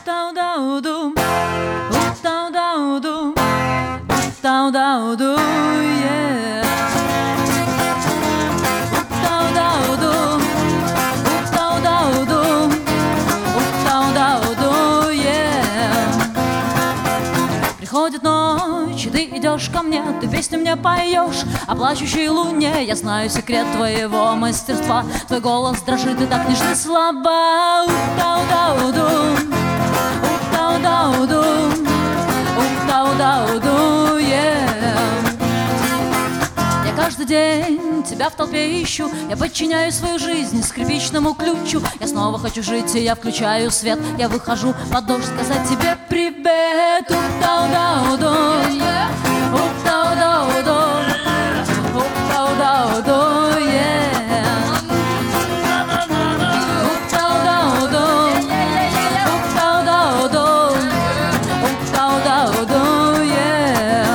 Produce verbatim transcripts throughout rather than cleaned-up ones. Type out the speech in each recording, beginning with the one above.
Утау-дау-ду, утау-дау-ду, утау-дау-ду, yeah. Утау-дау-ду, утау-дау-ду, утау-дау-ду, yeah. Приходит ночь, и ты идешь ко мне, ты песню мне поешь о плачущей луне. Я знаю секрет твоего мастерства, твой голос дрожит и так нежны слова. Утау-дау-ду, утау-дау-ду, утау-дау-ду, yeah. Я каждый день тебя в толпе ищу, я подчиняю свою жизнь скрипичному ключу. Я снова хочу жить, и я включаю свет, я выхожу под дождь сказать тебе привет. Утау-дау-ду, утау-дау-ду, утау-дау-ду, yeah. Утау-дау-ду, утау-дау-ду, утау-дау-ду, yeah.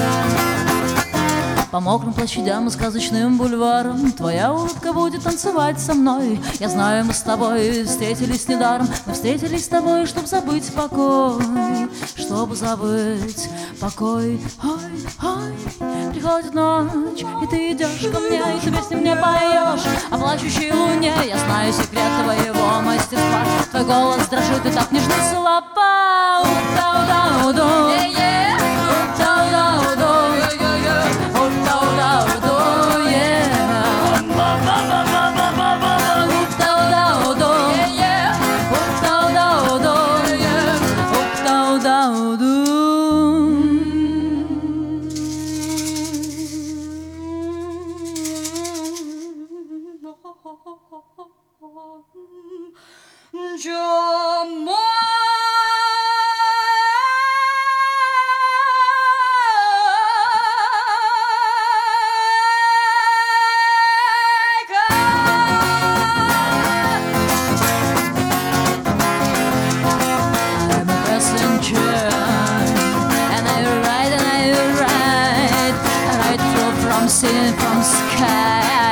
По мокрым площадям и сказочным бульварам твоя улыбка будет танцевать со мной. Я знаю, мы с тобой встретились недаром. Мы встретились с тобой, чтобы забыть покой, чтобы забыть покой. Ой, ой, приходит ночь, и ты идешь ко мне, и ты песни мне поешь о плачущей луне. Я знаю секрет твоего мастерства, твой голос дрожит и так нежны слова. Утау-дау-ду, утау-дау-ду, утау-дау-ду, yeah. Утау-дау-ду, утау-дау-ду, утау-дау-ду. Singing from sky.